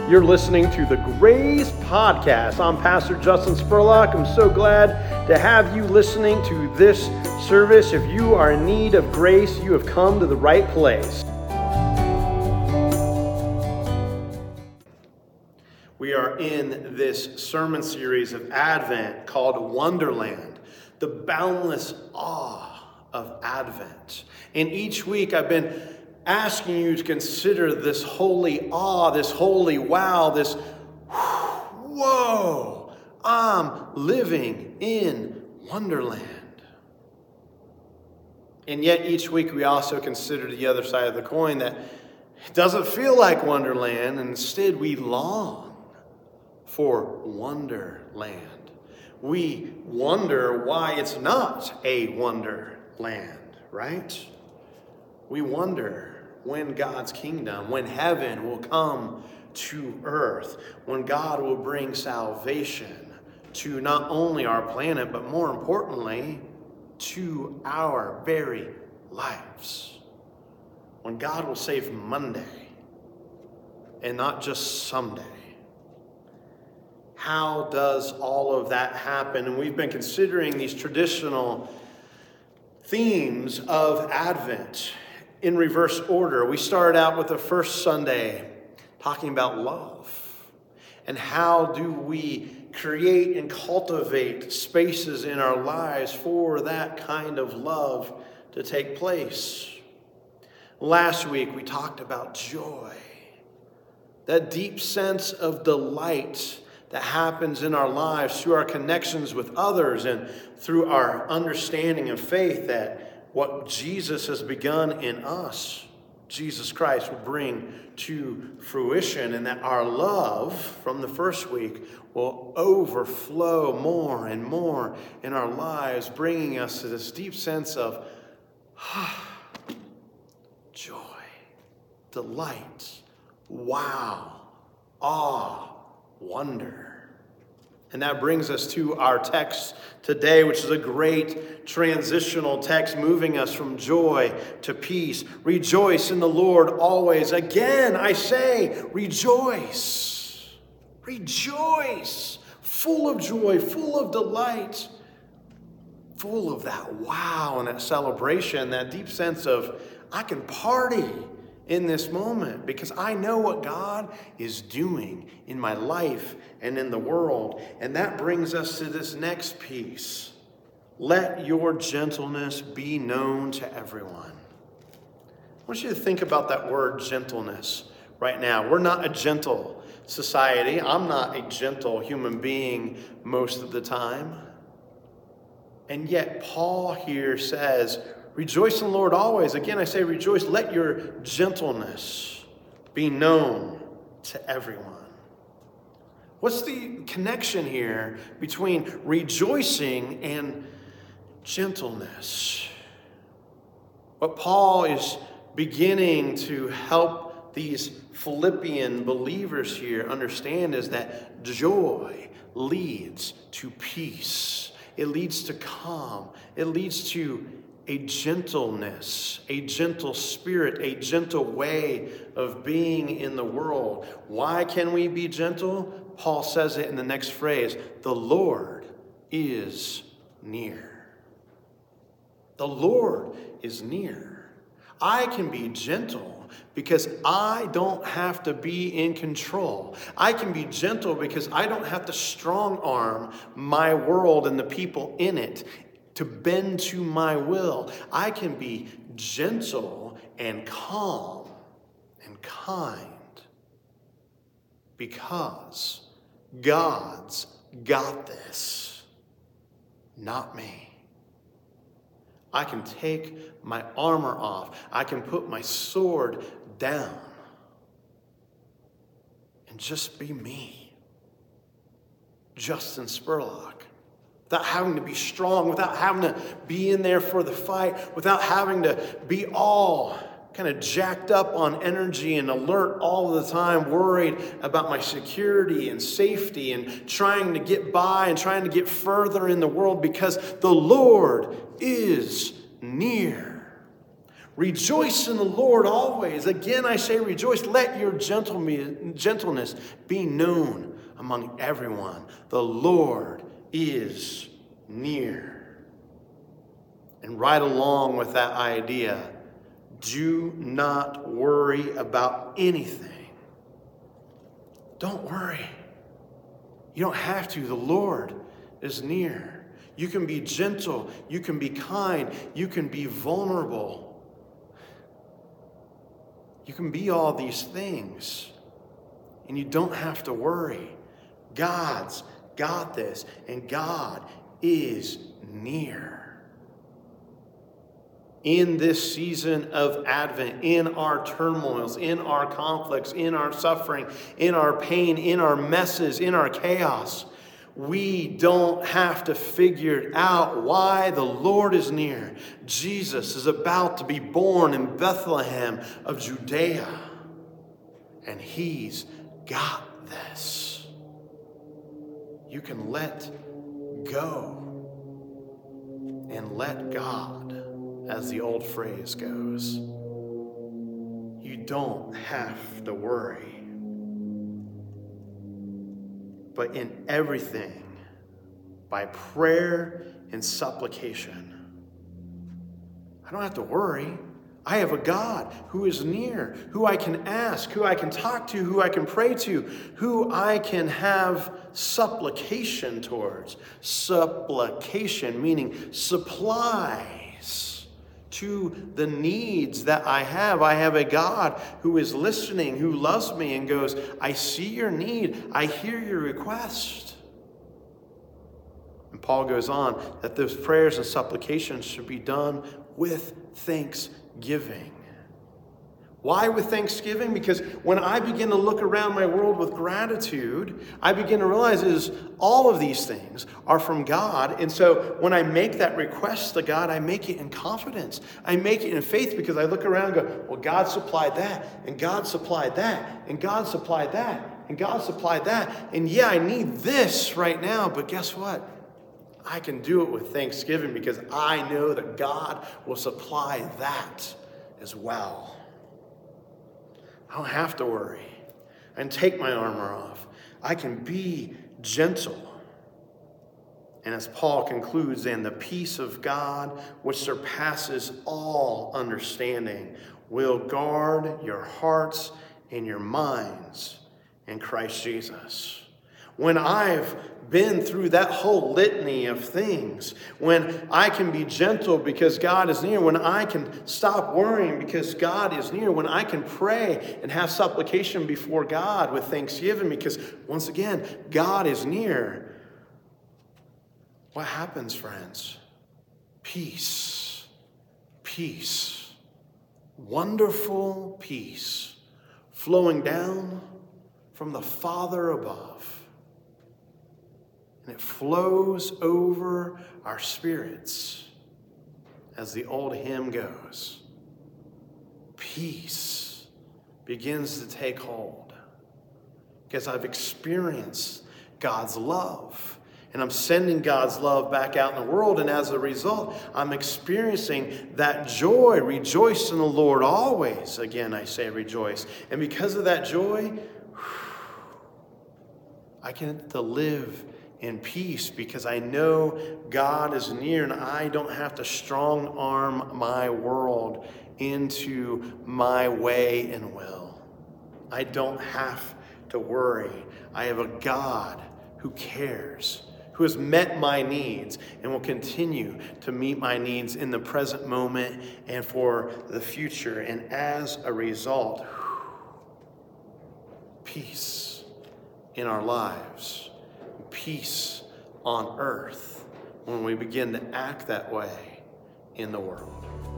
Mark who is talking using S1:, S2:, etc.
S1: You're listening to the Grace Podcast. I'm Pastor Justin Spurlock. I'm so glad to have you listening to this service. If you are in need of grace, you have come to the right place. We are in this sermon series of Advent called Wonderland, the boundless awe of Advent. And each week I've been asking you to consider this holy awe, this holy wow, this whoa, I'm living in Wonderland. And yet each week we also consider the other side of the coin, that it doesn't feel like Wonderland, and instead we long for Wonderland. We wonder why it's not a Wonderland, right? We wonder when God's kingdom, when heaven will come to earth, when God will bring salvation to not only our planet, but more importantly, to our very lives. When God will save Monday and not just someday. How does all of that happen? And we've been considering these traditional themes of Advent in reverse order. We started out with the first Sunday talking about love and how do we create and cultivate spaces in our lives for that kind of love to take place. Last week we talked about joy, that deep sense of delight that happens in our lives through our connections with others and through our understanding of faith that what Jesus has begun in us, Jesus Christ will bring to fruition, and that our love from the first week will overflow more and more in our lives, bringing us to this deep sense of joy, delight, wow, awe, wonder. And that brings us to our text today, which is a great transitional text moving us from joy to peace. Rejoice in the Lord always. Again, I say, rejoice. Rejoice. Full of joy, full of delight, full of that wow and that celebration, that deep sense of, I can party in this moment because I know what God is doing in my life and in the world. And that brings us to this next piece. Let your gentleness be known to everyone. I want you to think about that word gentleness right now. We're not a gentle society. I'm not a gentle human being most of the time. And yet Paul here says, rejoice in the Lord always. Again, I say rejoice. Let your gentleness be known to everyone. What's the connection here between rejoicing and gentleness? What Paul is beginning to help these Philippian believers here understand is that joy leads to peace. It leads to calm. It leads to a gentleness, a gentle spirit, a gentle way of being in the world. Why can we be gentle? Paul says it in the next phrase, the Lord is near. The Lord is near. I can be gentle because I don't have to be in control. I can be gentle because I don't have to strong arm my world and the people in it to bend to my will. I can be gentle and calm and kind because God's got this, not me. I can take my armor off. I can put my sword down and just be me, Justin Spurlock. Without having to be strong, without having to be in there for the fight, without having to be all kind of jacked up on energy and alert all the time, worried about my security and safety and trying to get by and trying to get further in the world because the Lord is near. Rejoice in the Lord always. Again, I say rejoice. Let your gentleness be known among everyone. The Lord is near. And right along with that idea, do not worry about anything. Don't worry. You don't have to. The Lord is near. You can be gentle. You can be kind. You can be vulnerable. You can be all these things. And you don't have to worry. God's got this. And God is near. In this season of Advent, in our turmoils, in our conflicts, in our suffering, in our pain, in our messes, in our chaos, we don't have to figure out why the Lord is near. Jesus is about to be born in Bethlehem of Judea, and he's got this. You can let go and let God, as the old phrase goes. You don't have to worry. But in everything, by prayer and supplication, I don't have to worry. I have a God who is near, who I can ask, who I can talk to, who I can pray to, who I can have supplication towards. Supplication meaning supplies to the needs that I have. I have a God who is listening, who loves me and goes, I see your need. I hear your request. And Paul goes on that those prayers and supplications should be done with thanksgiving. Why with thanksgiving? Because when I begin to look around my world with gratitude, I begin to realize is all of these things are from God. And so when I make that request to God, I make it in confidence. I make it in faith because I look around and go, well, God supplied that, and God supplied that, and God supplied that, and God supplied that. And yeah, I need this right now, but guess what? I can do it with thanksgiving because I know that God will supply that as well. I don't have to worry. I can take my armor off. I can be gentle. And as Paul concludes, and the peace of God, which surpasses all understanding, will guard your hearts and your minds in Christ Jesus. When I've been through that whole litany of things, when I can be gentle because God is near, when I can stop worrying because God is near, when I can pray and have supplication before God with thanksgiving because, once again, God is near, what happens, friends? Peace. Peace. Wonderful peace flowing down from the Father above. And it flows over our spirits as the old hymn goes. Peace begins to take hold because I've experienced God's love. And I'm sending God's love back out in the world. And as a result, I'm experiencing that joy. Rejoice in the Lord always. Again, I say rejoice. And because of that joy, I can live in peace because I know God is near and I don't have to strong arm my world into my way and will. I don't have to worry. I have a God who cares, who has met my needs and will continue to meet my needs in the present moment and for the future. And as a result, peace in our lives. Peace on earth when we begin to act that way in the world.